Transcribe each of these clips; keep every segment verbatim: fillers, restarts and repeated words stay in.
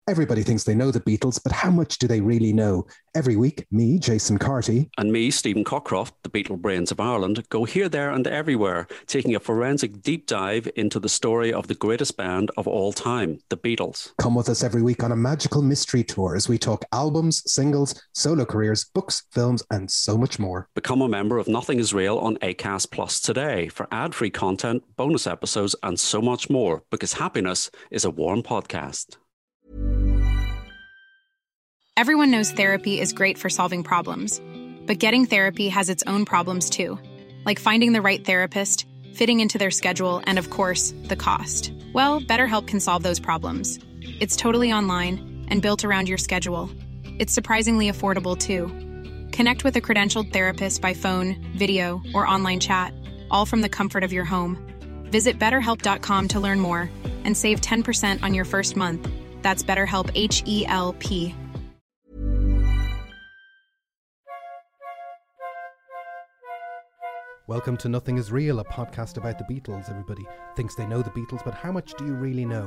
Everybody thinks they know the Beatles, but how much do they really know? Every week, me, Jason Carty, and me, Stephen Cockcroft, the Beatle brains of Ireland, go here, there and everywhere, taking a forensic deep dive into the story of the greatest band of all time, the Beatles. Come with us every week on a magical mystery tour as we talk albums, singles, solo careers, books, films, and so much more. Become a member of Nothing Is Real on Acast Plus today for ad-free content, bonus episodes, and so much more, because happiness is a warm podcast. Everyone knows therapy is great for solving problems, but getting therapy has its own problems too, like finding the right therapist, fitting into their schedule, and of course, the cost. Well, BetterHelp can solve those problems. It's totally online and built around your schedule. It's surprisingly affordable too. Connect with a credentialed therapist by phone, video, or online chat, all from the comfort of your home. Visit better help dot com to learn more and save ten percent on your first month. That's BetterHelp, H E L P. Welcome to Nothing Is Real, a podcast about the Beatles. Everybody thinks they know the Beatles, but how much do you really know?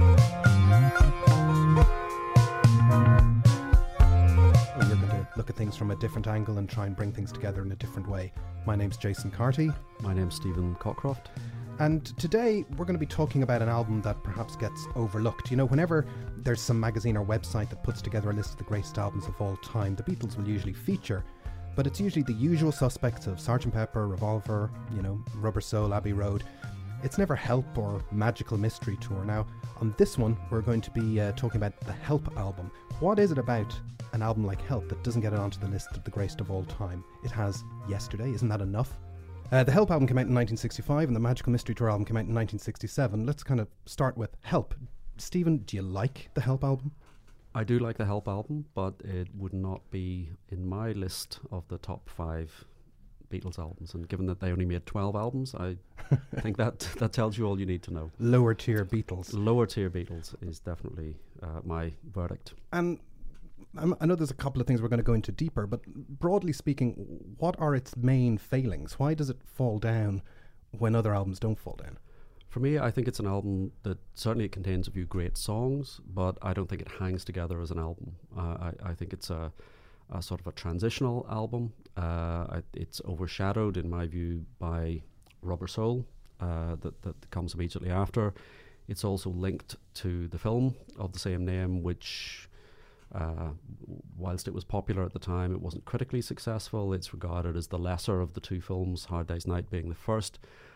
We're going to look at things from a different angle and try and bring things together in a different way. My name's Jason Carty. My name's Stephen Cockcroft. And today we're going to be talking about an album that perhaps gets overlooked. You know, whenever there's some magazine or website that puts together a list of the greatest albums of all time, the Beatles will usually feature. But it's usually the usual suspects of Sergeant Pepper, Revolver, you know, Rubber Soul, Abbey Road. It's never Help or Magical Mystery Tour. Now, on this one, we're going to be uh, talking about the Help album. What is it about an album like Help that doesn't get it onto the list of the greatest of all time? It has Yesterday, isn't that enough? Uh, the Help album came out in nineteen sixty-five and the Magical Mystery Tour album came out in nineteen sixty-seven. Let's kind of start with Help. Stephen, do you like the Help album? I do like the Help album, but it would not be in my list of the top five Beatles albums. And given that they only made twelve albums, I think that that tells you all you need to know. Lower tier Beatles. Lower tier Beatles is definitely uh, my verdict. And I'm, I know there's a couple of things we're going to go into deeper, but broadly speaking, what are its main failings? Why does it fall down when other albums don't fall down? For me, I think it's an album that certainly it contains a few great songs, but I don't think it hangs together as an album. Uh, I, I think it's a, a sort of a transitional album. Uh, I, it's overshadowed, in my view, by Rubber Soul, uh, that, that comes immediately after. It's also linked to the film of the same name, which, uh, whilst it was popular at the time, it wasn't critically successful. It's regarded as the lesser of the two films, Hard Day's Night being the first.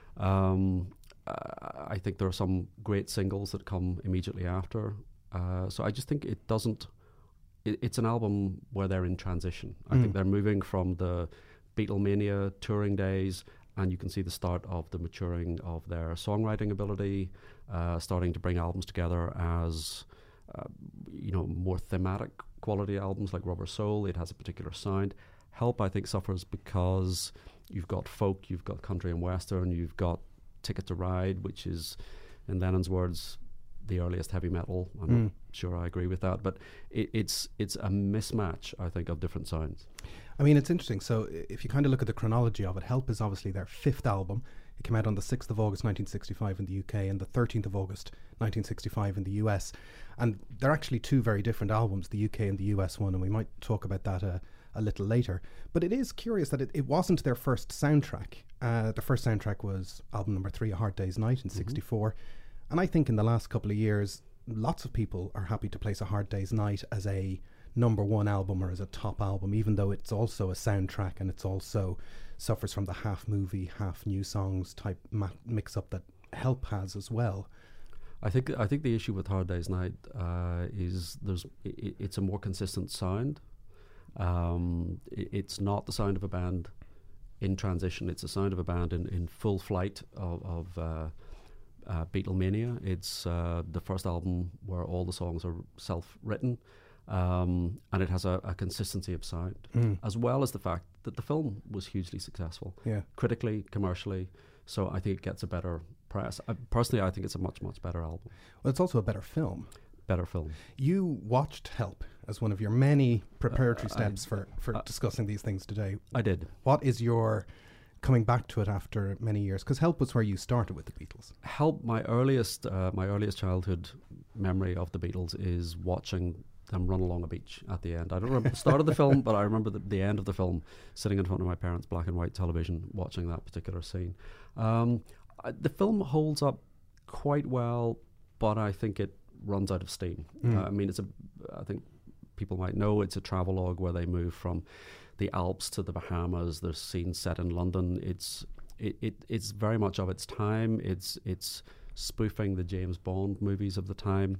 Um, Uh, I think there are some great singles that come immediately after. Uh, so I just think it doesn't... It, it's an album where they're in transition. I Mm. think they're moving from the Beatlemania touring days, and you can see the start of the maturing of their songwriting ability, uh, starting to bring albums together as, uh, you know, more thematic quality albums like Rubber Soul. It has a particular sound. Help, I think, suffers because you've got folk, you've got country and western, you've got Ticket to Ride, which is, in Lennon's words, the earliest heavy metal. I'm mm. not sure I agree with that, but it, it's it's a mismatch, I think, of different sounds. I mean, it's interesting. So if you kind of look at the chronology of it, Help is obviously their fifth album. It came out on the sixth of August nineteen sixty-five in the U K and the thirteenth of August nineteen sixty-five in the U S. And they're actually two very different albums, the U K and the U S one, and we might talk about that uh, a little later. But it is curious that it, it wasn't their first soundtrack. Uh, the first soundtrack was album number three, A Hard Day's Night in mm-hmm. sixty-four. And I think in the last couple of years, lots of people are happy to place A Hard Day's Night as a number one album or as a top album, even though it's also a soundtrack and it's also suffers from the half movie, half new songs type ma- mix-up that Help has as well. I think I think the issue with Hard Day's Night uh, is there's it, it's a more consistent sound. Um, it, it's not the sound of a band in transition. It's the sound of a band in, in full flight of, of uh, uh, Beatlemania. It's uh, the first album where all the songs are self-written, um, and it has a, a consistency of sound, mm. as well as the fact that the film was hugely successful, yeah. critically, commercially. So I think it gets a better press. I, personally, I think it's a much, much better album. Well, it's also a better film. Better film. You watched Help as one of your many preparatory uh, steps I, for, for uh, discussing these things today. I did. What is your coming back to it after many years? Because Help was where you started with the Beatles. Help, my earliest, uh, my earliest childhood memory of the Beatles is watching them run along a beach at the end. I don't remember the start of the film, but I remember the, the end of the film, sitting in front of my parents' black and white television, watching that particular scene. Um, I, the film holds up quite well, but I think it runs out of steam. Mm. Uh, I mean, it's a, I think people might know it's a travelogue where they move from the Alps to the Bahamas. There's scenes set in London. It's it, it it's very much of its time. It's it's spoofing the James Bond movies of the time.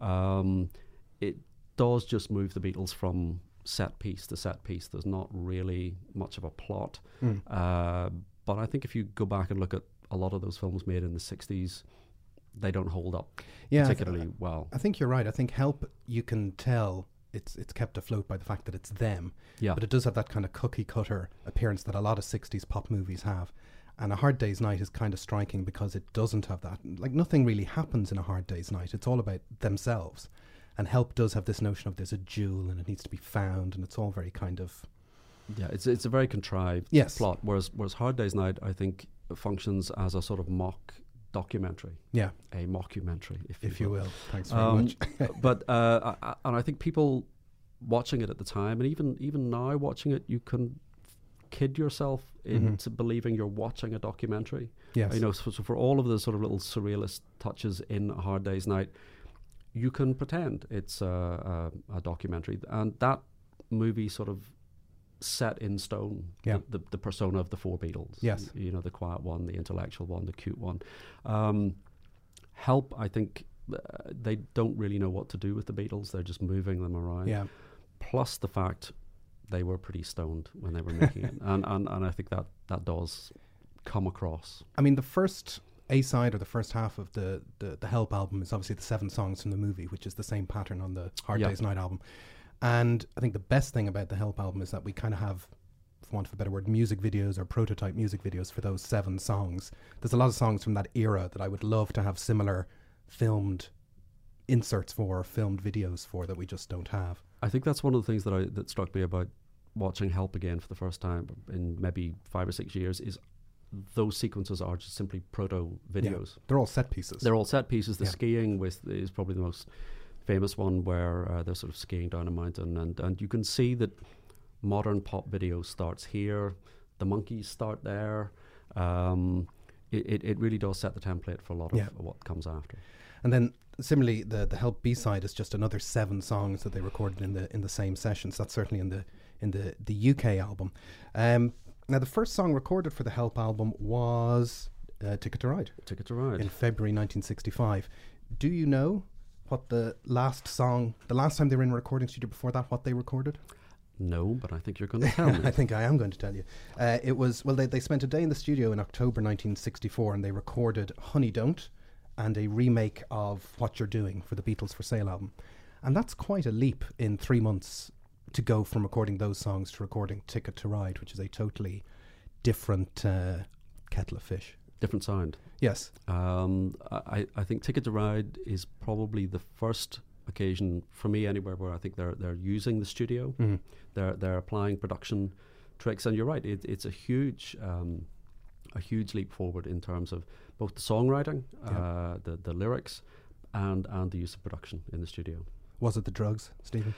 Um, it does just move the Beatles from set piece to set piece. There's not really much of a plot. Mm. Uh, but I think if you go back and look at a lot of those films made in the sixties, they don't hold up yeah, particularly I th- well. I think you're right. I think Help, you can tell it's it's kept afloat by the fact that it's them. Yeah. But it does have that kind of cookie cutter appearance that a lot of sixties pop movies have. And A Hard Day's Night is kind of striking because it doesn't have that. Like, nothing really happens in A Hard Day's Night. It's all about themselves. And Help does have this notion of there's a jewel and it needs to be found, and it's all very kind of... Yeah, it's it's a very contrived yes. plot. Whereas whereas Hard Day's Night, I think, functions as a sort of mock documentary. Yeah. A mockumentary, if you if will. you will. Thanks very Um, much. but uh, I, I, and I think people watching it at the time, and even even now watching it, you can kid yourself into mm-hmm. believing you're watching a documentary. Yes. You know, so, so for all of the sort of little surrealist touches in A Hard Day's Night, you can pretend it's a, a, a documentary, and that movie sort of set in stone yeah. the, the, the persona of the four Beatles. Yes. You know, the quiet one, the intellectual one, the cute one. Um, Help, I think, uh, they don't really know what to do with the Beatles. They're just moving them around. Yeah. Plus the fact they were pretty stoned when they were making it. And, and and I think that, that does come across. I mean, the first A-side or the first half of the, the, the Help album is obviously the seven songs from the movie, which is the same pattern on the Hard yeah. Day's Night album. And I think the best thing about the Help album is that we kind of have, for want of a better word, music videos or prototype music videos for those seven songs. There's a lot of songs from that era that I would love to have similar filmed inserts for, or filmed videos for, that we just don't have. I think that's one of the things that I that struck me about watching Help again for the first time in maybe five or six years is those sequences are just simply proto videos. Yeah, they're all set pieces. They're all set pieces. The yeah. skiing with is probably the most famous one, where uh, they're sort of skiing down a mountain, and, and you can see that modern pop video starts here. The Monkees start there. Um, it, it, it really does set the template for a lot of yeah. what comes after. And then similarly, the the Help B-side is just another seven songs that they recorded in the in the same sessions. That's certainly in the in the, the U K album. Um, now, the first song recorded for the Help album was uh, Ticket to Ride. Ticket to Ride. In February nineteen sixty-five. Do you know what the last song, the last time they were in a recording studio before that, what they recorded? No, but I think you're going to tell me. I think I am going to tell you. Uh, it was, well, they, they spent a day in the studio in October nineteen sixty-four, and they recorded Honey Don't and a remake of What You're Doing for the Beatles for Sale album. And that's quite a leap in three months to go from recording those songs to recording Ticket to Ride, which is a totally different uh, kettle of fish. Different sound. Yes. Um, I, I think Ticket to Ride is probably the first occasion for me anywhere where I think they're they're using the studio. Mm-hmm. They're they're applying production tricks, and you're right. It, it's a huge um, a huge leap forward in terms of both the songwriting, yeah. uh, the the lyrics, and and the use of production in the studio. Was it the drugs, Stephen?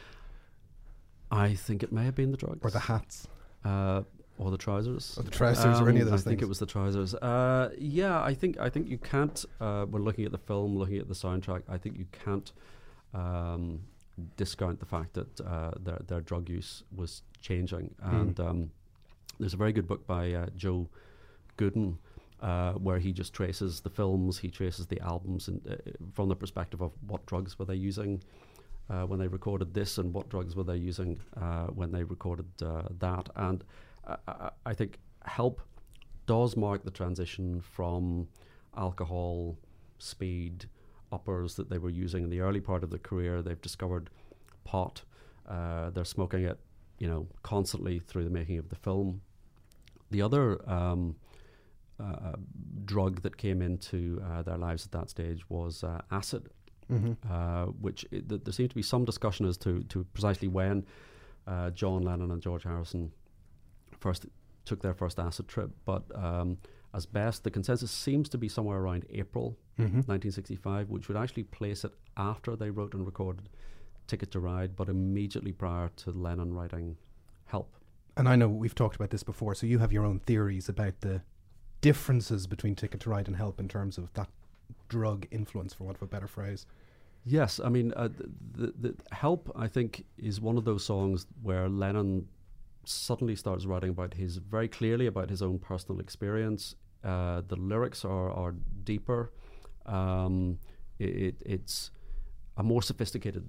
I think it may have been the drugs or the hats. Uh, Or the trousers, or the trousers, um, or any of those I things. I think it was the trousers. Uh, yeah, I think I think you can't. Uh, when looking at the film, looking at the soundtrack, I think you can't um, discount the fact that uh, their their drug use was changing. Mm. And um, there's a very good book by uh, Joe Gooden uh, where he just traces the films, he traces the albums, and uh, from the perspective of what drugs were they using uh, when they recorded this, and what drugs were they using uh, when they recorded uh, that, and I, I think Help does mark the transition from alcohol, speed, uppers that they were using in the early part of their career. They've discovered pot. Uh, they're smoking it, you know, constantly through the making of the film. The other um, uh, drug that came into uh, their lives at that stage was uh, acid, mm-hmm. uh, which it, th- there seems to be some discussion as to, to precisely when uh, John Lennon and George Harrison first took their first acid trip. But um, as best, the consensus seems to be somewhere around April Mm-hmm. nineteen sixty-five, which would actually place it after they wrote and recorded Ticket to Ride, but immediately prior to Lennon writing Help. And I know we've talked about this before, so you have your own theories about the differences between Ticket to Ride and Help in terms of that drug influence, for want of a better phrase. Yes, I mean, uh, the, the, the Help, I think, is one of those songs where Lennon suddenly starts writing about his, very clearly about his own personal experience. Uh, the lyrics are, are deeper. Um, it, it's a more sophisticated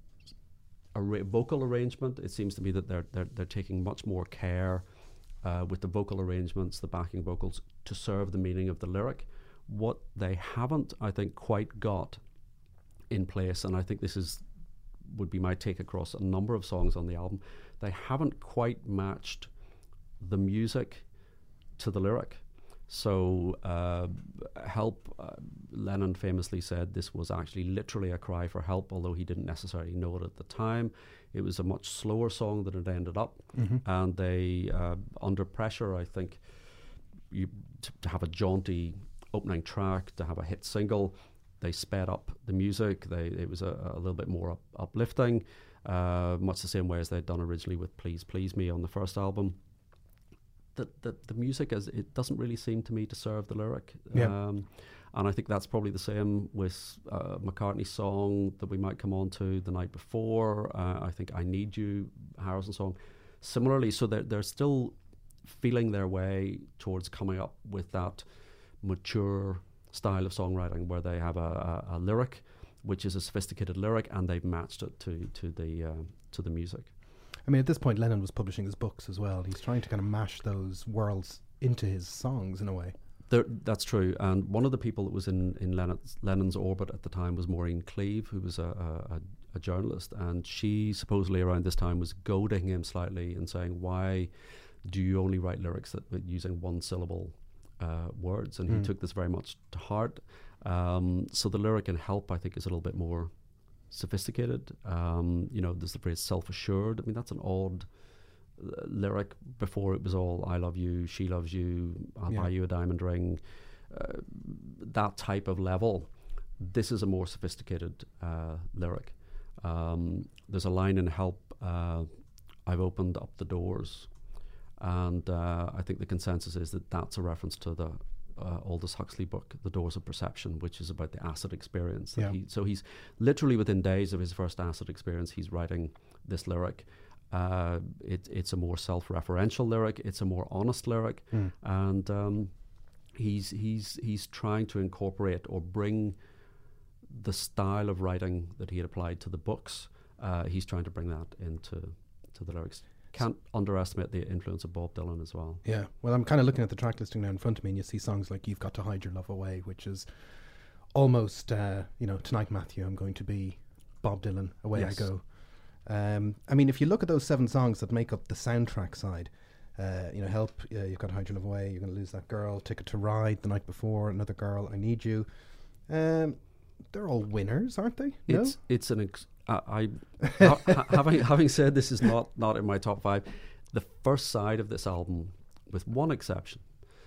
arra- vocal arrangement. It seems to me that they're they're, they're taking much more care uh, with the vocal arrangements, the backing vocals, to serve the meaning of the lyric. What they haven't, I think, quite got in place, and I think this is would be my take across a number of songs on the album, they haven't quite matched the music to the lyric. So uh, Help, uh, Lennon famously said this was actually literally a cry for help, although he didn't necessarily know it at the time. It was a much slower song than it ended up. Mm-hmm. And they, uh, under pressure, I think, you t- to have a jaunty opening track, to have a hit single, they sped up the music. They It was a, a little bit more up, uplifting, uh, much the same way as they'd done originally with Please Please Me on the first album. The, the, the music, as it doesn't really seem to me to serve the lyric. Yeah. Um, and I think that's probably the same with uh, McCartney's song that we might come on to The Night Before. Uh, I think I Need You, Harrison song. Similarly, so they're, they're still feeling their way towards coming up with that mature style of songwriting where they have a, a, a lyric, which is a sophisticated lyric, and they've matched it to, to, the, uh, to the music. I mean, at this point, Lennon was publishing his books as well. He's trying to kind of mash those worlds into his songs in a way. There, that's true. And one of the people that was in, in Lennon's, Lennon's orbit at the time was Maureen Cleave, who was a, a, a journalist. And she supposedly around this time was goading him slightly and saying, why do you only write lyrics that with using one syllable uh, words? And mm. he took this very much to heart. Um, so the lyric in Help, I think, is a little bit more sophisticated. Um, you know, there's the phrase self-assured. I mean, that's an odd uh, lyric. Before it was all I love you, she loves you, I'll yeah. buy you a diamond ring, uh, that type of level. This is a more sophisticated uh, lyric. Um, there's a line in Help, uh, I've opened up the doors, and uh, I think the consensus is that that's a reference to the Uh, Aldous Huxley book, The Doors of Perception, which is about the acid experience. That yeah. he, so he's literally within days of his first acid experience, he's writing this lyric. Uh, it, it's a more self-referential lyric. It's a more honest lyric, mm. and um, he's he's he's trying to incorporate or bring the style of writing that he had applied to the books. Uh, he's trying to bring that into to the lyrics. Can't underestimate the influence of Bob Dylan as well. Yeah, well, I'm kind of looking at the track listing now in front of me, and you see songs like You've Got to Hide Your Love Away, which is almost, uh, you know, Tonight Matthew, I'm going to be Bob Dylan, away yes. I go. Um, I mean, if you look at those seven songs that make up the soundtrack side, uh, you know, Help, uh, You've Got to Hide Your Love Away, You're Going to Lose That Girl, Ticket to Ride, The Night Before, Another Girl, I Need You. Um, they're all winners, aren't they? No? It's, it's an... Ex- I, I ha, having having said this is not, not in my top five, the first side of this album, with one exception,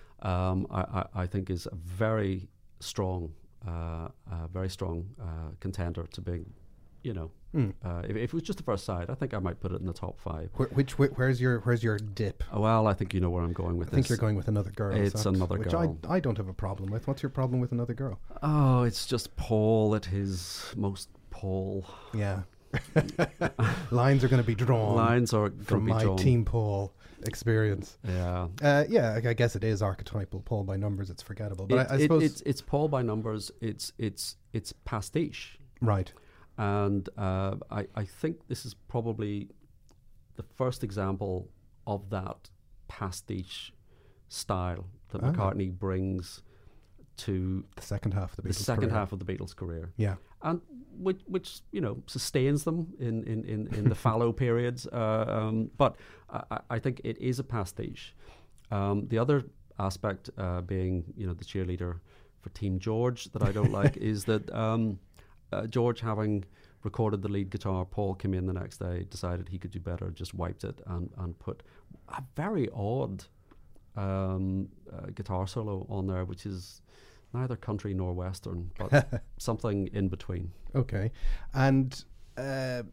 um, I, I, I think is a very strong, uh, uh, very strong uh, contender to being, you know, mm. uh, if, if it was just the first side, I think I might put it in the top five. Wh- which wh- where's your where's your dip? Oh, well, I think you know where I'm going with I this. think you're going with Another Girl. It's so Another which Girl. I I don't have a problem with. What's your problem with Another Girl? Oh, it's just Paul at his most Paul. Yeah. Lines are going to be drawn. Lines are from be my drawn. Team Paul experience. Yeah, uh, yeah. I, I guess it is archetypal Paul by numbers. It's forgettable, but it, I, I it, suppose it's it's Paul by numbers. It's it's it's pastiche, right? And uh, I I think this is probably the first example of that pastiche style that ah. McCartney brings to the second half of the Beatles' the second career. half of the Beatles' career. Yeah, and which which you know sustains them in in in, in the fallow periods. Uh, um, but I, I think it is a pastiche. Um, the other aspect uh, being you know the cheerleader for Team George that I don't like is that um, uh, George, having recorded the lead guitar, Paul came in the next day, decided he could do better, just wiped it and and put a very odd um, uh, guitar solo on there, which is neither country nor western, but something in between. Okay. And uh,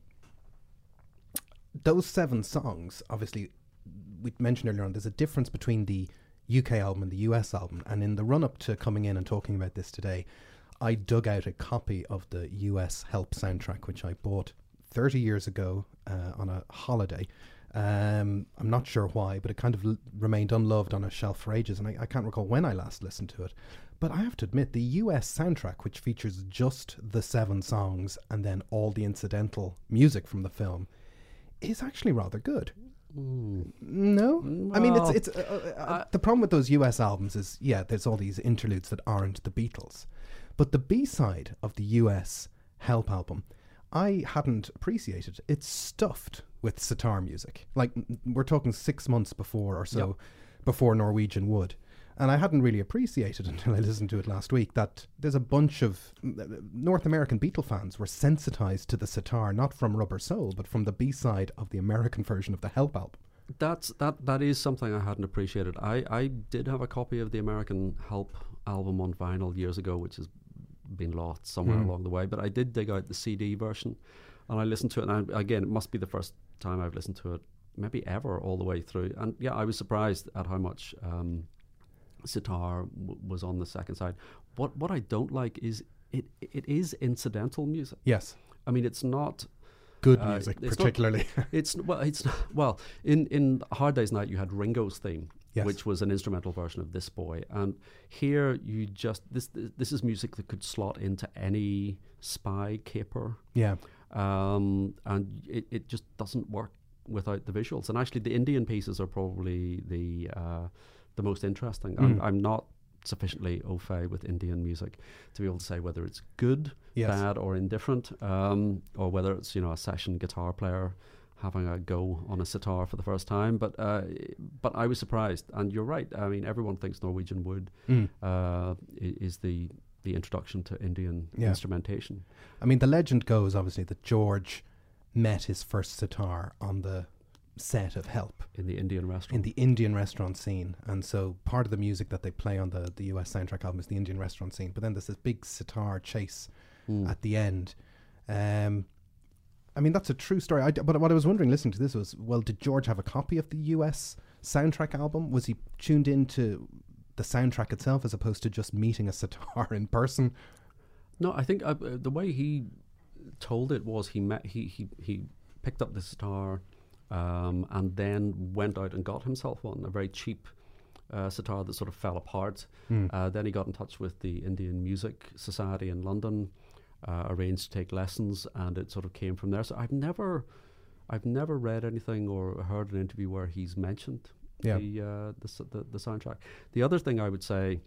those seven songs, obviously, we mentioned earlier on, there's a difference between the U K album and the U S album. And in the run-up to coming in and talking about this today, I dug out a copy of the U S Help soundtrack, which I bought thirty years ago uh, on a holiday. Um, I'm not sure why, but it kind of l- remained unloved on a shelf for ages, and I, I can't recall when I last listened to it. But I have to admit, the U S soundtrack, which features just the seven songs and then all the incidental music from the film, is actually rather good. Mm. No? Well, I mean, it's it's uh, uh, uh, the problem with those U S albums is, yeah, there's all these interludes that aren't the Beatles. But the B-side of the U S Help album, I hadn't appreciated. It's stuffed with sitar music. Like, m- we're talking six months before or so, Yep. before Norwegian Wood. And I hadn't really appreciated until I listened to it last week that there's a bunch of uh, North American Beatle fans were sensitized to the sitar, not from Rubber Soul, but from the B-side of the American version of the Help album. That's that. That is something I hadn't appreciated. I, I did have a copy of the American Help album on vinyl years ago, which has been lost somewhere Mm. along the way. But I did dig out the C D version, and I listened to it. And I, again, it must be the first time I've listened to it, maybe ever, all the way through. And yeah, I was surprised at how much um, sitar w- was on the second side. What what I don't like is it. It is incidental music. Yes. I mean, it's not. Good Uh, music, it's not- particularly. It's well, it's well in in Hard Day's Night you had Ringo's theme, Yes. which was an instrumental version of This Boy, and here you just this this is music that could slot into any spy caper, Yeah. um, and it, it just doesn't work without the visuals. And actually, the Indian pieces are probably the uh, the most interesting. Mm. I'm, I'm not sufficiently au fait with Indian music to be able to say whether it's good, Yes. bad, or indifferent, um, or whether it's, you know, a session guitar player having a go on a sitar for the first time. But uh, but I was surprised, and you're right. I mean, everyone thinks Norwegian Wood Mm. uh, i- is the the introduction to Indian Yeah. instrumentation. I mean, the legend goes, obviously, that George met his first sitar on the set of Help In the Indian restaurant. in the Indian restaurant scene. And so part of the music that they play on the, the U S soundtrack album is the Indian restaurant scene. But then there's this big sitar chase Mm. at the end. Um, I mean, that's a true story. I d- but what I was wondering listening to this was, well, did George have a copy of the U S soundtrack album? Was he tuned into the soundtrack itself as opposed to just meeting a sitar in person? No, I think uh, uh, the way he told it was he met he he, he picked up the sitar um, and then went out and got himself one, a very cheap uh, sitar that sort of fell apart. Mm. Uh, then he got in touch with the Indian Music Society in London, uh, arranged to take lessons, and it sort of came from there. So I've never, I've never read anything or heard an interview where he's mentioned Yeah. the, uh, the, s- the the soundtrack. The other thing I would say,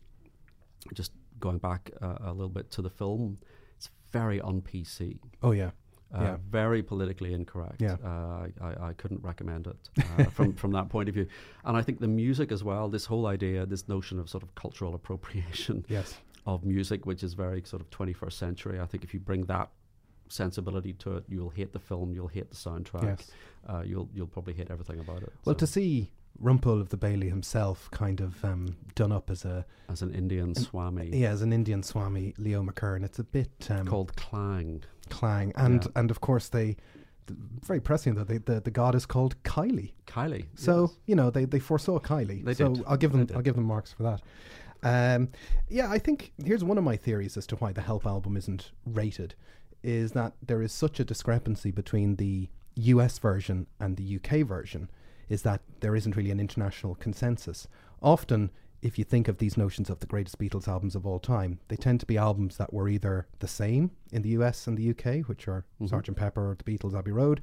just going back uh, a little bit to the film, it's very un-P C. Oh, yeah. Uh, Yeah. Very politically incorrect. Yeah. Uh, I, I, I couldn't recommend it uh, from, from that point of view. And I think the music as well, this whole idea, this notion of sort of cultural appropriation Yes. of music, which is very sort of twenty-first century. I think if you bring that sensibility to it, you'll hate the film, you'll hate the soundtrack, Yes. uh, you'll you'll probably hate everything about it. Well, So, to see Rumpole of the Bailey himself kind of um, done up as a, as an Indian Swami yeah, as an Indian Swami, Leo McKern, it's a bit um, called Clang. clang. And, Yeah. and of course, they, th- very prescient though, they, the, the god is called Kylie. Kylie. So, yes. you know, they, they foresaw Kylie. They so did. I'll give They them did. I'll give them marks for that. Um, yeah, I think here's one of my theories as to why the Help album isn't rated, is that there is such a discrepancy between the U S version and the U K version, is that there isn't really an international consensus. Often, if you think of these notions of the greatest Beatles albums of all time, they tend to be albums that were either the same in the U S and the U K, which are Mhm. Sergeant Pepper, The Beatles, Abbey Road,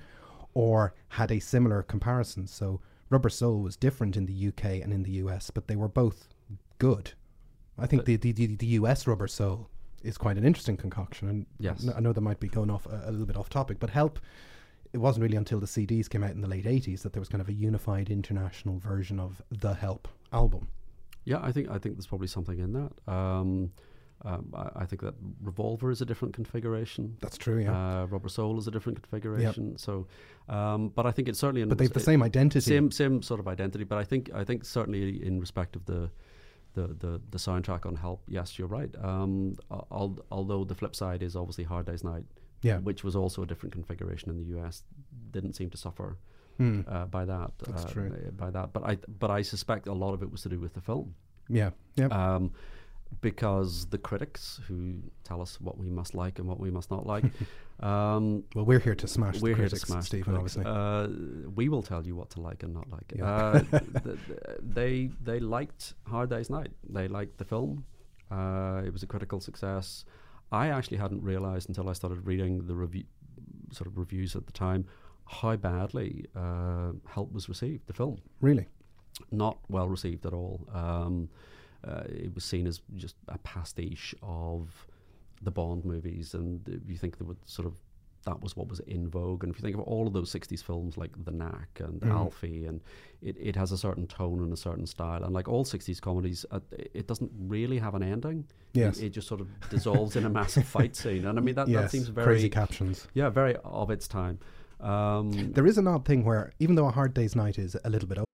or had a similar comparison. So Rubber Soul was different in the U K and in the U S, but they were both good. I think the, the, the, the U S Rubber Soul is quite an interesting concoction. And Yes. I know that might be going off a, a little bit off topic, but Help, it wasn't really until the C Ds came out in the late eighties that there was kind of a unified international version of the Help album. Yeah, I think I think there's probably something in that. Um, Um, I, I think that Revolver is a different configuration. That's true, yeah. Uh, Rubber Soul is a different configuration. Yep. So, um, but I think it's certainly. In but they have the same identity. Same, same sort of identity. But I think, I think certainly in respect of the, the, the, the soundtrack on Help, yes, you're right. Um, al- although the flip side is obviously Hard Day's Night, yeah. which was also a different configuration in the U S, didn't seem to suffer mm. uh, by that. That's uh, true. By that, but I, but I suspect a lot of it was to do with the film. Yeah, yeah. Um, because the critics who tell us what we must like and what we must not like. um, well, we're here to smash we're the here critics, to smash Stephen, obviously. Uh, we will tell you what to like and not like. Yeah. Uh, th- th- they they liked Hard Day's Night. They liked the film. Uh, it was a critical success. I actually hadn't realised until I started reading the review, sort of reviews at the time, how badly uh, Help was received. The film, really, not well received at all. Um, Uh, it was seen as just a pastiche of the Bond movies, and if you think there would sort of that was what was in vogue. And if you think of all of those sixties films like The Knack and mm. Alfie, and it, it has a certain tone and a certain style, and like all sixties comedies, uh, it doesn't really have an ending. Yes, it, it just sort of dissolves in a massive fight scene, and I mean that, yes, that seems very crazy captions. Yeah, very of its time. Um, there is an odd thing where even though A Hard Day's Night is a little bit, o-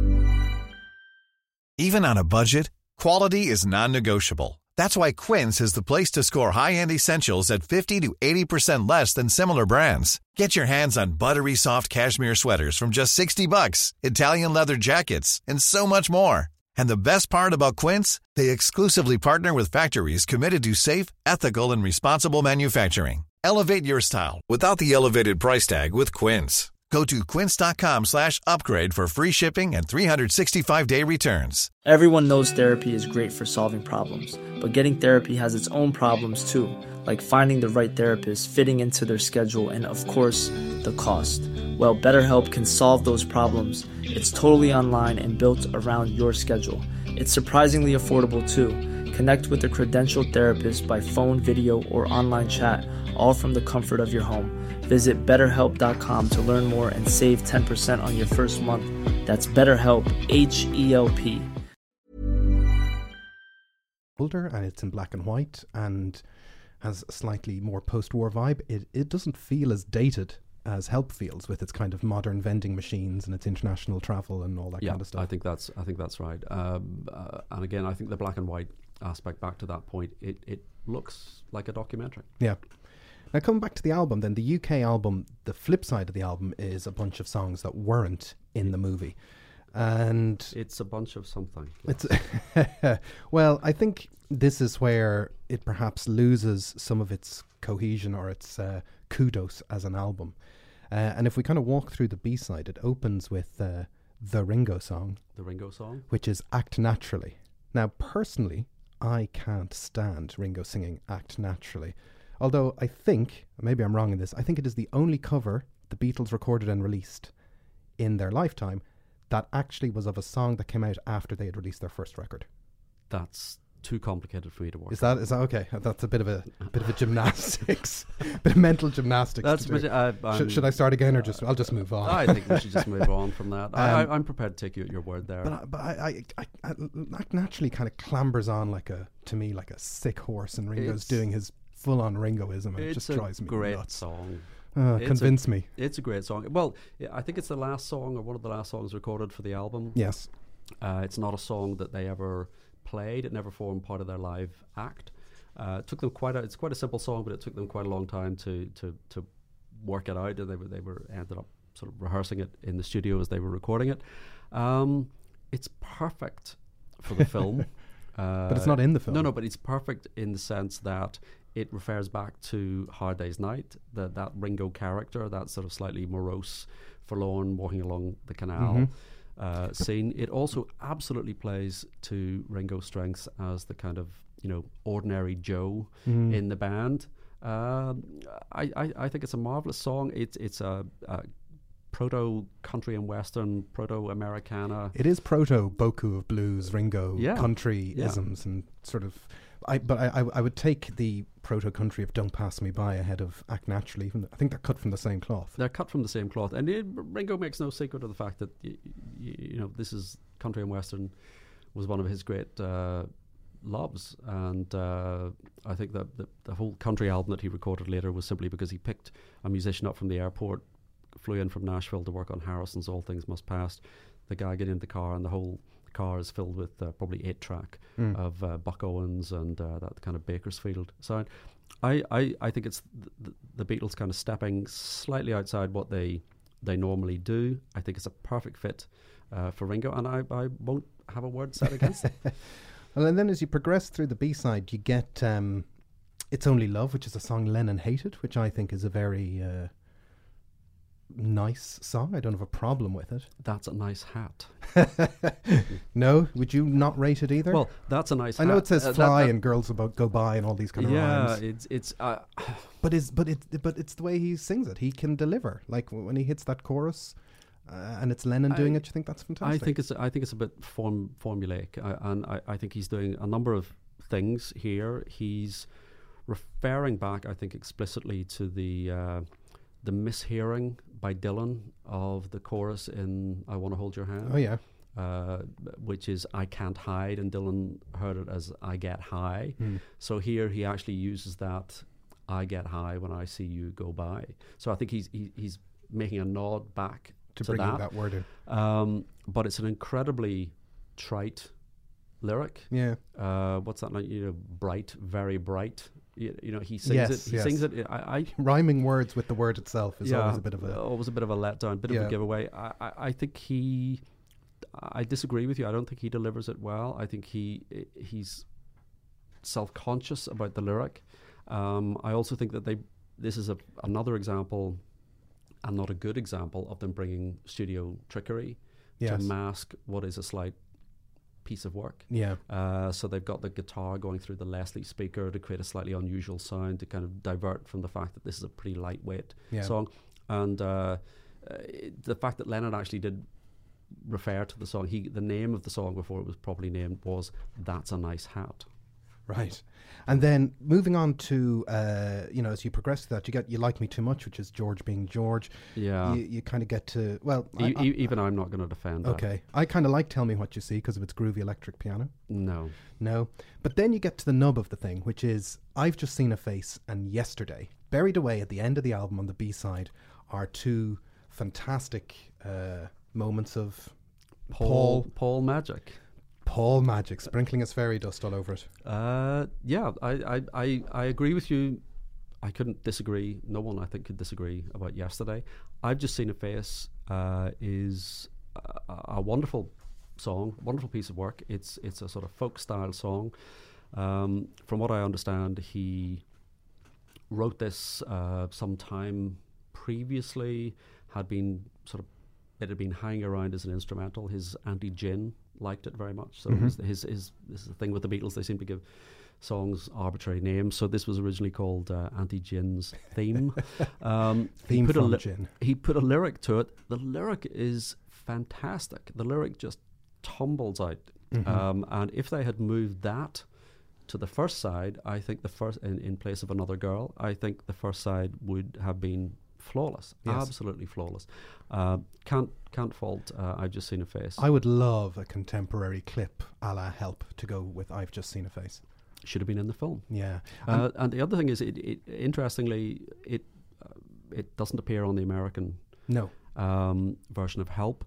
even on a budget, quality is non-negotiable. That's why Quince is the place to score high-end essentials at fifty to eighty percent less than similar brands. Get your hands on buttery soft cashmere sweaters from just sixty bucks, Italian leather jackets, and so much more. And the best part about Quince, they exclusively partner with factories committed to safe, ethical, and responsible manufacturing. Elevate your style without the elevated price tag with Quince. Go to quince.com slash upgrade for free shipping and three sixty-five day returns. Everyone knows therapy is great for solving problems, but getting therapy has its own problems too, like finding the right therapist, fitting into their schedule, and of course, the cost. Well, BetterHelp can solve those problems. It's totally online and built around your schedule. It's surprisingly affordable too. Connect with a credentialed therapist by phone, video, or online chat, all from the comfort of your home. Visit better help dot com to learn more and save ten percent on your first month. That's BetterHelp, H E L P. Older, and it's in black and white and has a slightly more post-war vibe. It it doesn't feel as dated as Help feels, with its kind of modern vending machines and its international travel and all that yeah, kind of stuff. I think that's I think that's right. Um, uh, and again, I think the black and white aspect, back to that point, it, it looks like a documentary. Yeah. Now, coming back to the album, then, the U K album, the flip side of the album is a bunch of songs that weren't in the movie. And it's a bunch of something. It's well, I think this is where it perhaps loses some of its cohesion or its uh, kudos as an album. Uh, and if we kind of walk through the B-side, it opens with uh, the Ringo song. The Ringo song? Which is Act Naturally. Now, personally, I can't stand Ringo singing Act Naturally. Although I think, maybe I'm wrong in this, I think it is the only cover the Beatles recorded and released in their lifetime that actually was of a song that came out after they had released their first record. That's too complicated for me to work. Is that is that okay? That's a bit of a, a bit of a gymnastics, bit of mental gymnastics. That's to do. Uh, should, should I start again, or just I'll just move on? I think we should just move on from that. Um, I, I'm prepared to take you at your word there. But I, but I, I, I, I Act Naturally kind of clambers on like a to me like a sick horse, and Ringo's it's, doing his full-on Ringoism, and it just drives me great nuts. Song. Uh, convince a, me. It's a great song. Well, I think it's the last song, or one of the last songs recorded for the album. Yes. Uh, it's not a song that they ever played. It never formed part of their live act. Uh, it took them quite a. It's quite a simple song, but it took them quite a long time to to to work it out. And they were they were ended up sort of rehearsing it in the studio as they were recording it. Um, it's perfect for the film. Uh, but it's not in the film. No, no, but it's perfect in the sense that it refers back to Hard Day's Night, the, that Ringo character, that sort of slightly morose, forlorn, walking along the canal mm-hmm. uh, scene. It also absolutely plays to Ringo's strengths as the kind of, you know, ordinary Joe mm. in the band. Um, I, I, I think it's a marvelous song. It's it's a, a proto country and western, proto Americana. It is proto Boku of Blues, Ringo yeah. country yeah. isms and sort of. I but I, I I would take the proto country of Don't Pass Me By ahead of Act Naturally. Even I think they're cut from the same cloth. They're cut from the same cloth, and it, Ringo makes no secret of the fact that y- y- you know this is country and western was one of his great uh, loves. And uh, I think that the, the whole country album that he recorded later was simply because he picked a musician up from the airport, flew in from Nashville to work on Harrison's All Things Must Pass. The guy get in the car, and the whole car is filled with uh, probably eight track mm. of uh, Buck Owens and uh, that kind of Bakersfield sound. I, I, I think it's th- the Beatles kind of stepping slightly outside what they they normally do. I think it's a perfect fit uh, for Ringo, and I, I won't have a word said against it. Well, and then as you progress through the B-side, you get um, It's Only Love, which is a song Lennon hated, which I think is a very uh, nice song. I don't have a problem with it. That's a nice hat. No? Would you not rate it either? Well, that's a nice I hat. know it says uh, fly that, that and girls about go by and all these kind of yeah, rhymes. Yeah, it's... it's uh, but, is, but, it, but it's the way he sings it. He can deliver. Like w- when he hits that chorus uh, and it's Lennon I, doing it, you think that's fantastic? I think it's, I think it's a bit form, formulaic. I, and I, I think he's doing a number of things here. He's referring back, I think, explicitly to the... Uh, the mishearing by Dylan of the chorus in I Want to Hold Your Hand. Oh, yeah. Uh, which is I Can't Hide, and Dylan heard it as I Get High. Mm. So here he actually uses that I get high when I see you go by. So I think he's he, he's making a nod back to, to bringing that. that word in. Um, but it's an incredibly trite lyric. Yeah. Uh, what's that like? You know, bright, very bright. You, you know, he sings yes, it. He yes. sings it. I, I rhyming words with the word itself is yeah, always a bit of a always a bit of a letdown, bit yeah. of a giveaway. I, I, I think he. I disagree with you. I don't think he delivers it well. I think he he's self-conscious about the lyric. Um, I also think that they. This is a, another example, and not a good example, of them bringing studio trickery yes. to mask what is a slight piece of work. Yeah. Uh, so they've got the guitar going through the Leslie speaker to create a slightly unusual sound to kind of divert from the fact that this is a pretty lightweight yeah. song. And uh, uh, the fact that Lennon actually did refer to the song, he the name of the song before it was properly named was That's a Nice Hat. Right. And then moving on to, uh, you know, as you progress to that, you get You Like Me Too Much, which is George being George. Yeah. You, you kind of get to, well... E- I, I, even I'm not going to defend okay. that. Okay. I kind of like Tell Me What You See because of its groovy electric piano. No. No. But then you get to the nub of the thing, which is I've Just Seen a Face and Yesterday. Buried away at the end of the album on the B-side are two fantastic uh, moments of Paul, Paul... Paul magic. Paul magic, sprinkling his fairy dust all over it. Uh, yeah, I, I, I, I agree with you. I couldn't disagree. No one, I think, could disagree about Yesterday. I've Just Seen a Face uh, is a, a wonderful song, wonderful piece of work. It's it's a sort of folk style song. Um, from what I understand, he wrote this uh, some time previously. Had been sort of it had been hanging around as an instrumental. His Auntie Gin liked it very much. So mm-hmm. his, his his this is the thing with the Beatles, they seem to give songs arbitrary names. So this was originally called uh, Auntie Gin's Theme. Um, theme he put from a li- Gin. He put a lyric to it. The lyric is fantastic. The lyric just tumbles out. Mm-hmm. Um, and if they had moved that to the first side, I think the first in, in place of Another Girl, I think the first side would have been flawless, yes. absolutely flawless. Uh, can't can't fault uh, I've Just Seen a Face. I would love a contemporary clip a la Help to go with I've Just Seen a Face. Should have been in the film. Yeah. Uh, and the other thing is, it, it interestingly, it uh, it doesn't appear on the American no um, version of Help.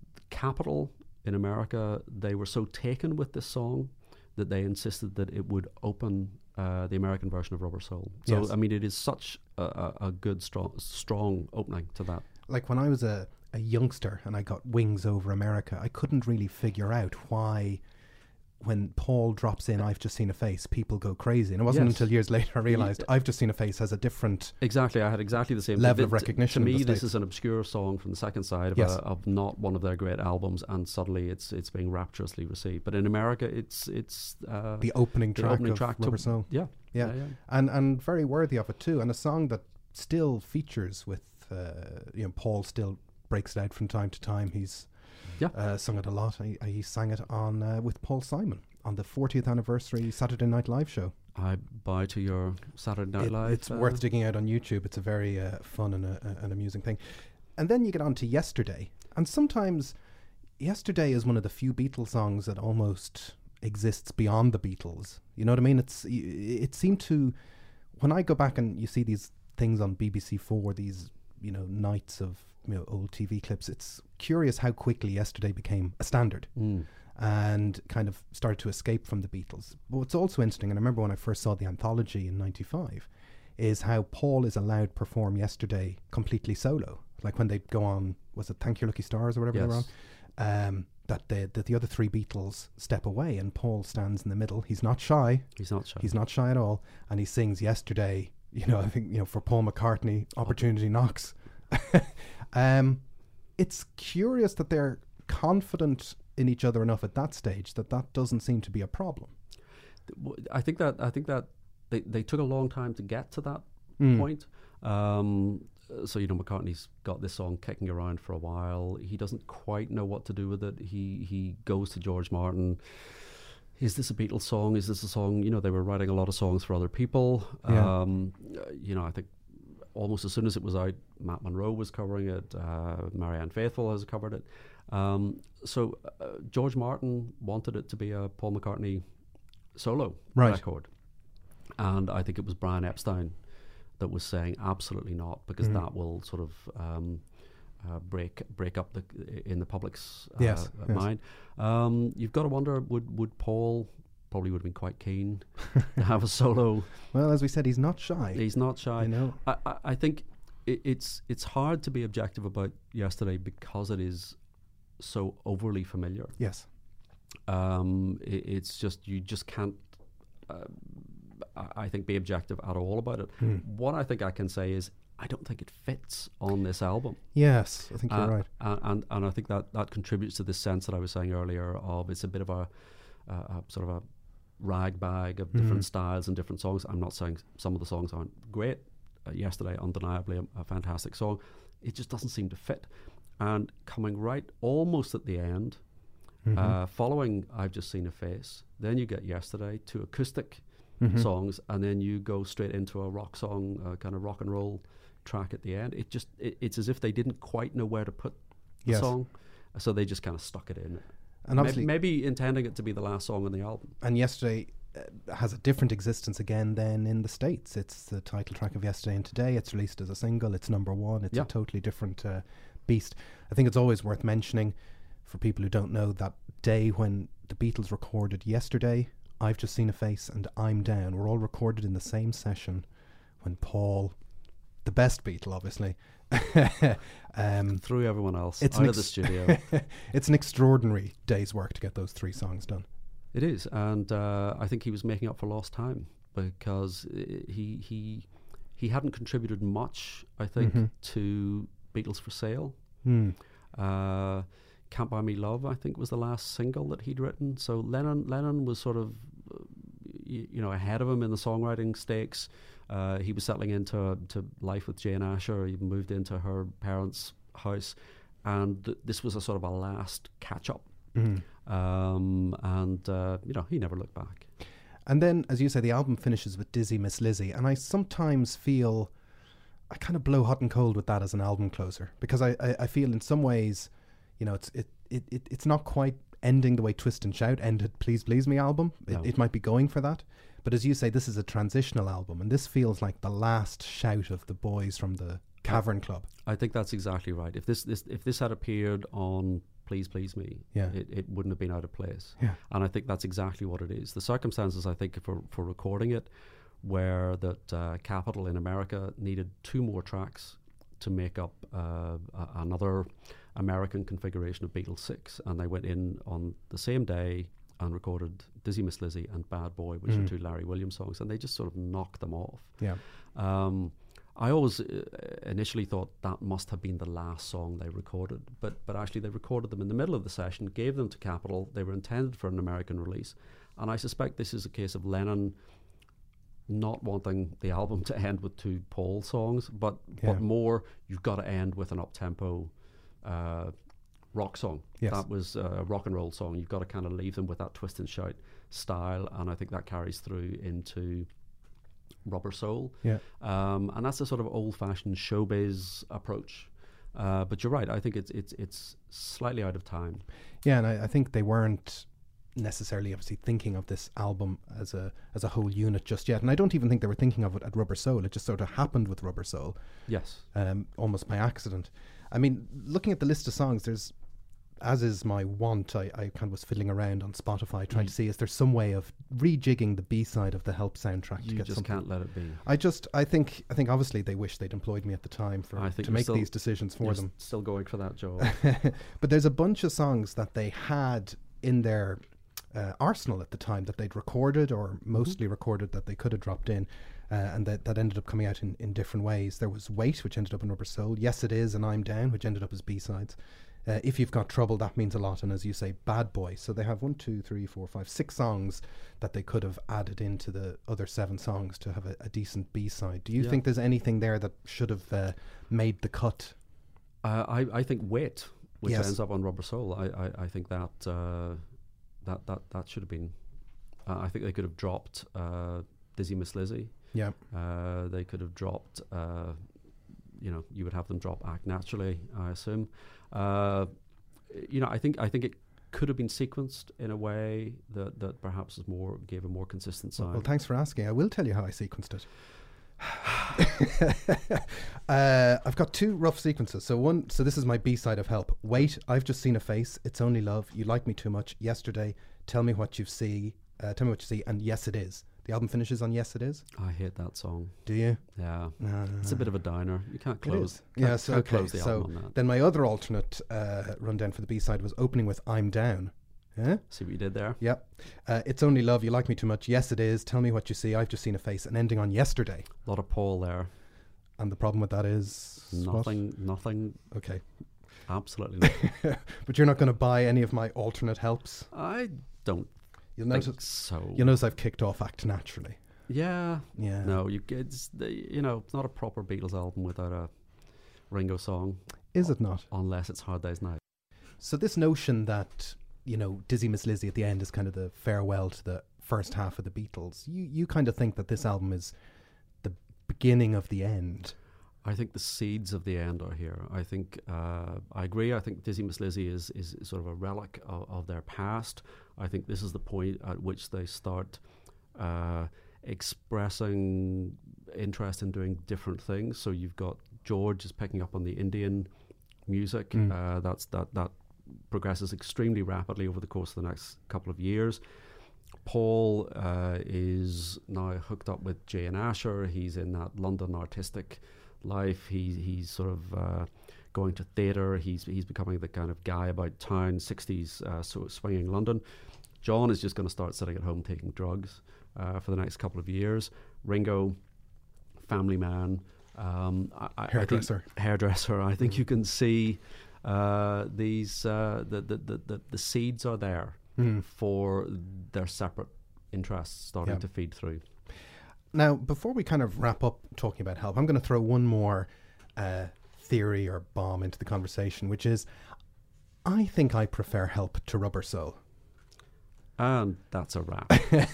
Capitol in America, they were so taken with this song that they insisted that it would open uh, the American version of Rubber Soul. So, yes. I mean, it is such a, a, a good, strong, strong opening to that. Like when I was a, a youngster and I got Wings Over America, I couldn't really figure out why when Paul drops in I've Just Seen a Face, people go crazy. And it wasn't yes. until years later I realised I've Just Seen a Face has a different... Exactly, I had exactly the same level thing. of recognition. To me, in the this States. is an obscure song from the second side of, yes. a, of not one of their great albums, and suddenly it's it's being rapturously received. But in America, it's it's uh, the opening the track opening of track Rubber to, Soul. Yeah, yeah, yeah, yeah, and and very worthy of it too, and a song that still features with uh, you know Paul still breaks it out from time to time. He's yeah uh, sung it a lot. He, he sang it on uh, with Paul Simon on the fortieth anniversary Saturday Night Live show. I buy to your Saturday Night it, Live. It's uh, worth digging out on YouTube. It's a very uh, fun and a, an amusing thing. And then you get on to Yesterday. And sometimes Yesterday is one of the few Beatles songs that almost exists beyond the Beatles. You know what I mean? It's it seemed to, when I go back and you see these things on B B C Four, these, you know, nights of, you know, old T V clips, it's curious how quickly Yesterday became a standard mm. and kind of started to escape from the Beatles. But what's also interesting, and I remember when I first saw the anthology in ninety-five, is how Paul is allowed to perform Yesterday completely solo. Like when they go on, was it Thank Your Lucky Stars or whatever yes. they were on? Um, that the, that the other three Beatles step away and Paul stands in the middle. He's not shy. He's not shy. He's not shy at all. And he sings Yesterday. You know, I think, you know, for Paul McCartney, Opportunity Knocks. um, it's curious that they're confident in each other enough at that stage that that doesn't seem to be a problem. I think that I think that they, they took a long time to get to that mm. point. Um, so, you know, McCartney's got this song kicking around for a while. He doesn't quite know what to do with it. He he goes to George Martin. Is this a Beatles song? Is this a song? You know, they were writing a lot of songs for other people. Yeah. Um, you know, I think almost as soon as it was out, Matt Monro was covering it. Uh, Marianne Faithfull has covered it. Um, so uh, George Martin wanted it to be a Paul McCartney solo right. record. And I think it was Brian Epstein that was saying absolutely not, because mm. that will sort of um, uh, break break up the in the public's uh, yes, yes. mind. Um, you've got to wonder, would would Paul probably would have been quite keen to have a solo? Well, as we said, he's not shy. He's not shy. You know, I, I, I think it, it's it's hard to be objective about Yesterday because it is so overly familiar. Yes. Um, it, it's just you just can't. Uh, I think be objective at all about it. Mm. What I think I can say is I don't think it fits on this album. Yes, I think you're uh, right. And, and and I think that that contributes to this sense that I was saying earlier of it's a bit of a, a, a sort of a rag bag of different mm. styles and different songs. I'm not saying some of the songs aren't great. Uh, Yesterday, undeniably a, a fantastic song. It just doesn't seem to fit. And coming right almost at the end, mm-hmm. uh, following I've Just Seen a Face, then you get Yesterday, two acoustic Mm-hmm. songs, and then you go straight into a rock song, a kind of rock and roll track at the end. It just it, it's as if they didn't quite know where to put the yes. song, so they just kind of stuck it in. And obviously, maybe, maybe intending it to be the last song on the album. And Yesterday uh, has a different existence again than in the States. It's the title track of Yesterday and Today. It's released as a single. It's number one. It's yeah. a totally different uh, beast. I think it's always worth mentioning for people who don't know that day when the Beatles recorded Yesterday, I've Just Seen a Face, and I'm Down were all recorded in the same session when Paul, the best Beatle obviously, um, threw everyone else it's out ex- of the studio. It's an extraordinary day's work to get those three songs done. It is, and uh, I think he was making up for lost time because he he he hadn't contributed much, I think, mm-hmm. to Beatles for Sale. Mm. Uh, Can't Buy Me Love, I think, was the last single that he'd written. So Lennon Lennon was sort of, uh, y- you know, ahead of him in the songwriting stakes. Uh, he was settling into to life with Jane Asher. He moved into her parents' house, and th- this was a sort of a last catch-up. Mm. Um, and, uh, you know, he never looked back. And then, as you say, the album finishes with Dizzy Miss Lizzy, and I sometimes feel I kind of blow hot and cold with that as an album closer, because I, I, I feel in some ways, you know, it's it, it, it it's not quite ending the way Twist and Shout ended Please Please Me album. It, no. it might be going for that. But as you say, this is a transitional album, and this feels like the last shout of the boys from the Cavern Club. I think that's exactly right. If this, this if this had appeared on Please Please Me, yeah. it, it wouldn't have been out of place. Yeah. And I think that's exactly what it is. The circumstances, I think, for, for recording it were that uh, Capitol in America needed two more tracks to make up uh, a, another American configuration of Beatles six, and they went in on the same day and recorded Dizzy Miss Lizzy and Bad Boy, which mm. are two Larry Williams songs, and they just sort of knocked them off. Yeah. Um, I always uh, initially thought that must have been the last song they recorded, but but actually they recorded them in the middle of the session, gave them to Capitol. They were intended for an American release, and I suspect this is a case of Lennon not wanting the album to end with two Paul songs, but yeah. but more, you've got to end with an up-tempo uh, rock song. Yes. That was a rock and roll song. You've got to kind of leave them with that twist and shout style, and I think that carries through into Rubber Soul. Yeah. Um, and that's a sort of old-fashioned showbiz approach. Uh, but you're right. I think it's it's it's slightly out of time. Yeah, and I, I think they weren't necessarily obviously thinking of this album as a as a whole unit just yet, and I don't even think they were thinking of it at Rubber Soul. It just sort of happened with Rubber Soul, Yes. um, almost by accident. I mean, looking at the list of songs, there's, as is my want, I, I kind of was fiddling around on Spotify trying Mm. to see, is there some way of rejigging the B-side of the Help soundtrack to You get just something? can't let it be. I just, I think, I think obviously they wish they'd employed me at the time for I think to you're make still- these decisions for You're them. s- still going for that, Joel. But there's a bunch of songs that they had in their uh, arsenal at the time that they'd recorded or mostly recorded that they could have dropped in, uh, and that, that ended up coming out in, in different ways. There was Wait, which ended up in Rubber Soul, Yes It Is and I'm Down, which ended up as B-sides. Uh, If You've Got Trouble, That Means a Lot, and as you say, Bad Boy. So they have one, two, three, four, five, six songs that they could have added into the other seven songs to have a, a decent B-side. Do you Yeah. think there's anything there that should have uh, made the cut? Uh, I, I think Wait, which Yes. ends up on Rubber Soul, I, I, I think that, uh, that that that should have been. Uh, I think they could have dropped uh, Dizzy Miss Lizzy. Yeah. Uh, they could have dropped. Uh, you know, you would have them drop Act Naturally, I assume. Uh, you know, I think I think it could have been sequenced in a way that, that perhaps is more gave a more consistent sound. Well, thanks for asking. I will tell you how I sequenced it. uh, I've got two rough sequences. So one, so this is my B-side of Help. Wait, I've just seen a face. It's only love. You like me too much. Yesterday, tell me what you see. Uh, tell me what you see. And Yes It Is. The album finishes on Yes It Is. I hate that song. Do you? Yeah, Uh, it's a bit of a diner. You can't It close. is. Can't, Yes. can't Okay. close the So album on that. then my other alternate uh, rundown for the B-side was opening with I'm Down. Yeah. See what you did there? Yep. Uh, it's only love. You like me too much. Yes, it is. Tell me what you see. I've just seen a face. And ending on Yesterday. A lot of Paul there. And the problem with that is what? Nothing. Nothing. Okay. Absolutely nothing. But you're not going to buy any of my alternate helps. I don't You'll think notice. so. You'll notice I've kicked off Act Naturally. Yeah. Yeah. No, you it's the, you know, it's not a proper Beatles album without a Ringo song, Is it not? unless it's Hard Day's Night. So this notion that, you know, Dizzy Miss Lizzy at the end is kind of the farewell to the first half of the Beatles. You you kind of think that this album is the beginning of the end. I think the seeds of the end are here. I think uh, I agree. I think Dizzy Miss Lizzy is, is sort of a relic of, of their past. I think this is the point at which they start uh, expressing interest in doing different things. So you've got George is picking up on the Indian music. Mm. Uh, that's that that progresses extremely rapidly over the course of the next couple of years. Paul uh, is now hooked up with Jay and Asher. He's in that London artistic life. He, he's sort of uh, going to theatre. He's he's becoming the kind of guy about town, sixties uh, sort of swinging London. John is just going to start sitting at home taking drugs uh, for the next couple of years. Ringo, family man, um, I, I- Hairdresser. I think, hairdresser. I think you can see uh, these uh, the, the, the, the the seeds are there Mm. for their separate interests starting Yeah. to feed through. Now, before we kind of wrap up talking about Help, I'm going to throw one more uh, theory or bomb into the conversation, which is I think I prefer Help to Rubber Soul. And that's a wrap.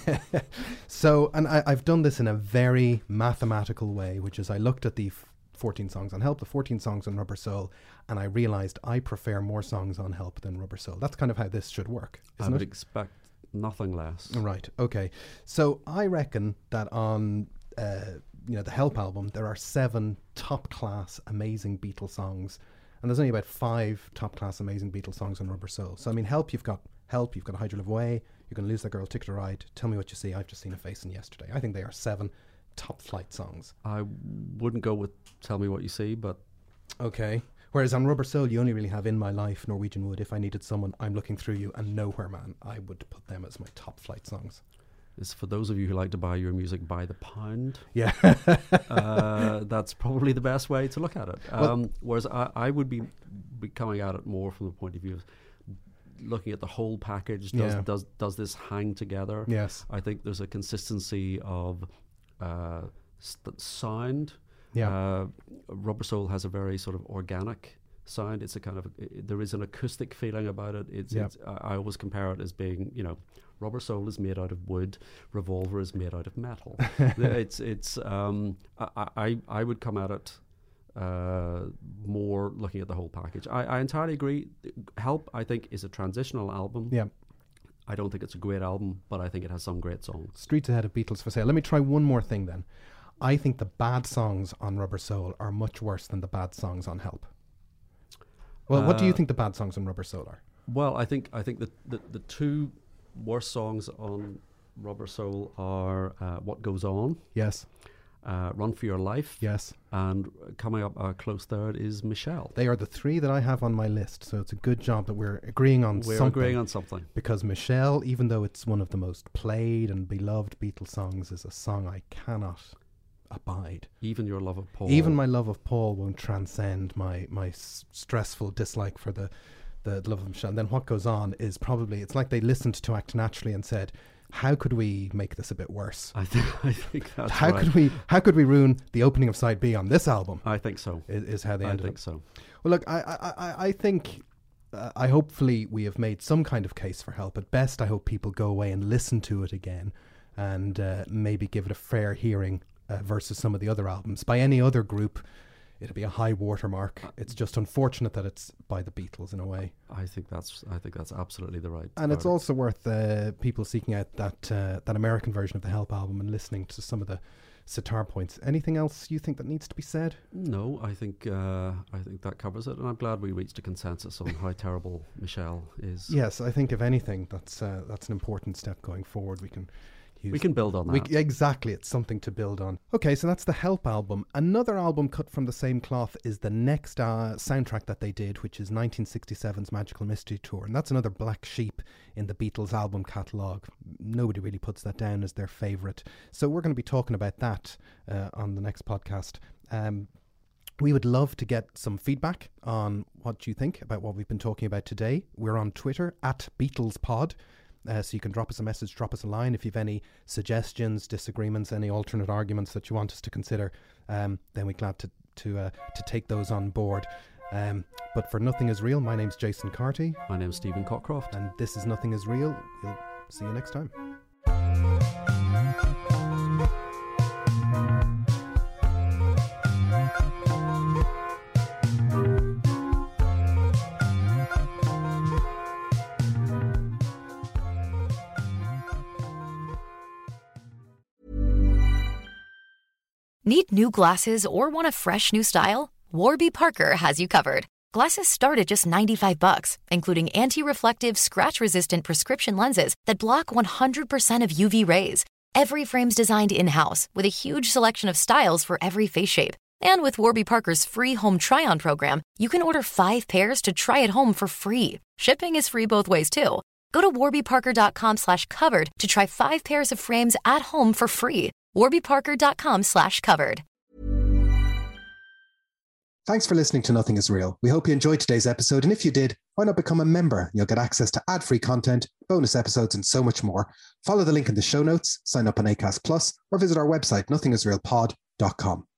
So, and I, I've done this in a very mathematical way, which is I looked at the f- fourteen songs on Help, the fourteen songs on Rubber Soul, and I realised I prefer more songs on Help than Rubber Soul. That's kind of how this should work, I isn't would it? expect nothing less. Right. Okay. So I reckon that on uh, you know the Help album there are seven top class amazing Beatles songs, and there's only about five top class amazing Beatles songs on Rubber Soul. So I mean, Help, you've got Help, you've got Hide Your Love Away, You're Gonna Lose That Girl, Ticket to Ride, Tell Me What You See, I've Just Seen a Face, and Yesterday. I think they are seven top flight songs. I wouldn't go with Tell Me What You See, but Okay. Whereas on Rubber Soul, you only really have In My Life, Norwegian Wood, If I Needed Someone, I'm Looking Through You, and Nowhere Man. I would put them as my top flight songs. it's for those of you who like to buy your music by the pound. Yeah. uh, that's probably the best way to look at it. Um, Well- whereas I, I would be, be coming at it more from the point of view of looking at the whole package. Does Yeah. does does this hang together? Yes. I think there's a consistency of uh, st- sound. Yeah. Uh, Rubber Soul has a very sort of organic sound. It's a kind of i there is an acoustic feeling about it. It's, Yeah. it's I, I always compare it as being, you know, Rubber Soul is made out of wood, Revolver is made out of metal. it's it's um, I, I I would come at it uh, more looking at the whole package. I, I entirely agree. Help, I think, is a transitional album. Yeah. I don't think it's a great album, but I think it has some great songs. Streets Ahead of Beatles for Sale. Let me try one more thing then. I think the bad songs on Rubber Soul are much worse than the bad songs on Help. Well, uh, what do you think the bad songs on Rubber Soul are? Well, I think I think the, the, the two worst songs on Rubber Soul are uh, What Goes On. Yes. Uh, Run for Your Life. Yes. And coming up a close third is Michelle. They are the three that I have on my list, so it's a good job that we're agreeing on we're something. We're agreeing on something. Because Michelle, even though it's one of the most played and beloved Beatles songs, is a song I cannot abide. Even your love of Paul. Even my love of Paul won't transcend my, my s- stressful dislike for the, the love of Michelle. And then What Goes On is probably, it's like they listened to Act Naturally and said, how could we make this a bit worse? I think I think that's how right. could we how could we ruin the opening of side B on this album? I think so. Is, is how they I ended think up. so. Well, look, I I, I, I think uh, I hopefully we have made some kind of case for Help. At best, I hope people go away and listen to it again, and uh, maybe give it a fair hearing uh, versus some of the other albums by any other group. It'll be a high watermark. It's just unfortunate that it's by the Beatles in a way. I think that's I think that's absolutely the right. And it's verdict. also worth uh, people seeking out that uh, that American version of the Help album and listening to some of the sitar points. Anything else you think that needs to be said? No, I think uh, I think that covers it, and I'm glad we reached a consensus on how terrible Michelle is. Yes, I think if anything, that's uh, that's an important step going forward. We can. We can build on that. We, exactly, it's something to build on. Okay, so that's the Help album. Another album cut from the same cloth is the next uh, soundtrack that they did, which is nineteen sixty-seven's Magical Mystery Tour. And that's another black sheep in the Beatles album catalogue. Nobody really puts that down as their favourite. So we're going to be talking about that uh, on the next podcast. Um, we would love to get some feedback on what you think about what we've been talking about today. We're on Twitter, at BeatlesPod. Uh, so you can drop us a message, drop us a line. If you have any suggestions, disagreements, any alternate arguments that you want us to consider, um, then we're glad to to, uh, to take those on board. Um, but for Nothing Is Real, my name's Jason Carty. My name's Stephen Cockcroft. And this is Nothing Is Real. We'll see you next time. Need new glasses or want a fresh new style? Warby Parker has you covered. Glasses start at just ninety-five bucks, including anti-reflective, scratch-resistant prescription lenses that block one hundred percent of U V rays. Every frame's designed in-house with a huge selection of styles for every face shape. And with Warby Parker's free home try-on program, you can order five pairs to try at home for free. Shipping is free both ways, too. Go to warbyparker.com slash covered to try five pairs of frames at home for free. warbyparker.com slash covered. Thanks for listening to Nothing Is Real. We hope you enjoyed today's episode, and if you did, why not become a member? You'll get access to ad-free content, bonus episodes, and so much more. Follow the link in the show notes, sign up on Acast Plus, or visit our website, nothing is real pod dot com.